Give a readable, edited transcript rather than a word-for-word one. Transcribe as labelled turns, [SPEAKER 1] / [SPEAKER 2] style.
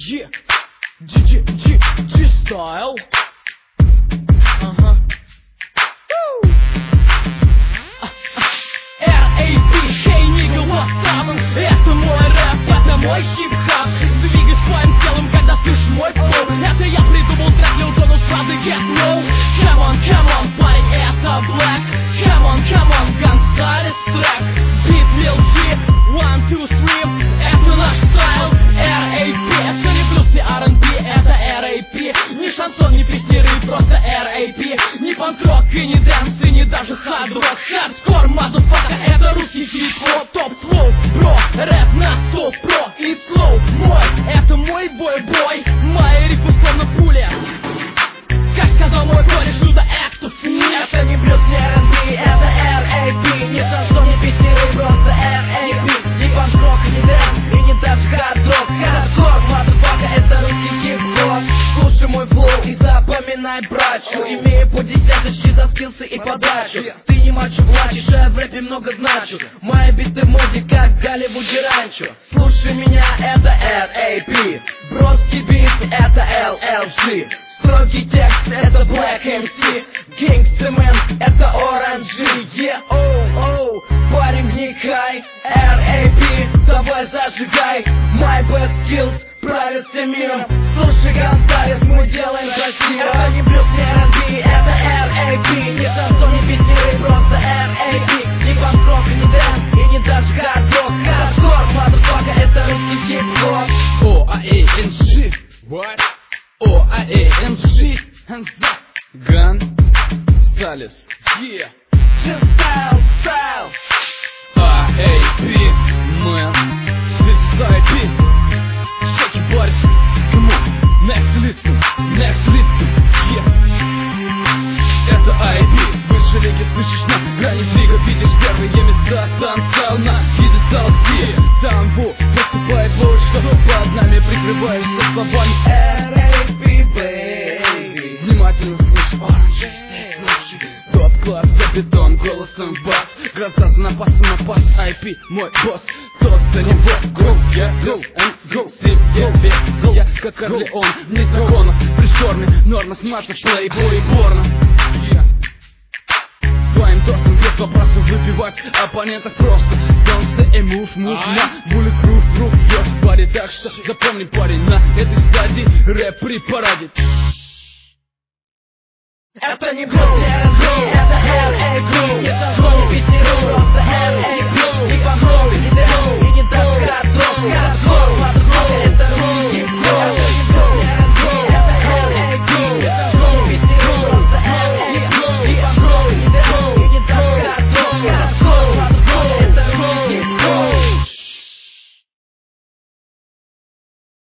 [SPEAKER 1] Yeah, G-style. R.A.P. Hey, nigga, what's up? Это мой рэп, это мой хип-хап. Двигай своим телом, когда слышишь мой флоу. Это я придумал трек, Lil Jon сразу get low. Come on, парень, это Black. Come on, гангстарис трек. Beat Lil G, 1, 2, 3. Это наш стайл. R.A.P. Это не блюз, не R&B, это R.A.P. Не шансон, не песни, рэп, просто R.A.P. Не панк-рок и не дэнс, и не даже хард-рок. Хардкор, мазафака, это русский хип-хоп, топ-флоу. Бро, рэп на 100 про и слоу. Мой, это мой бой-бой. Мои рифы словно пуля. Как сказал мой кореш, люда актов нет. Это не блюз, не R&B, это R.A.P. Не шансон, не песни, рэп, просто R.A.P. Не панк-рок и не дэнс, и не даже хард-рок. Хардкор, мазафака, это русский хип-хоп. Слушай мой флоу и запоминай брачу. Имею по десяточке за скилсы и подачу. Ты не мачо, плачешь, а в рэпе много значу. Мои биты в моде, как в Голливуде ранчо. Слушай меня, это R.A.P. Броский бит, это LLG. Строгий текст, это Black MC. Gangsta-man, это Orange. Yeah, oh, парень, вникай. R.A.P. давай зажигай. My best skills правят всем миром. Слушай, гангстарис, мы делаем красиво. Это не блюз, не R&B, это R.A.P. Не шансон, не песни, рэп, просто R.A.P. Не панк-рок и не дэнс, и не даже хард-рок. Хардкор, motherfucker, это русский хип-хоп. O-A-N-G, what? O-A-N-G, hands up. Gonzalez, yeah. Just style. R.A.P. man. This is R.A.P. Shake your body, come on. Next listen, yeah. Это R.A.P. Выше реки, слышишь на грани фига. Видишь первые места, станцал на виды стал где. Там наступает луч, что под нами прикрываешься словами R.A.P. baby. Внимательно слышь, Orange, здесь лучше. Топ-класс за бетон, голосом бас. Гроза за напасом на пас, R.A.P. мой босс. Тост за него, гость, я go and go. Себе везел, я как Орлеон. Вне законов, при шторме, норма смазок, плейбой и порно. Своим торсом без вопросов выбивать оппонентов просто. Don't stay and move на bulletproof proof your body. Так что запомни, парень, на этой стадии рэп при параде. Это не блюз, не R&B, это R.A.P. Не шансон, не песни, рэп, просто R.A.P. Не панк-рок, не дэнс, и не даже хард-рок. Хардкор,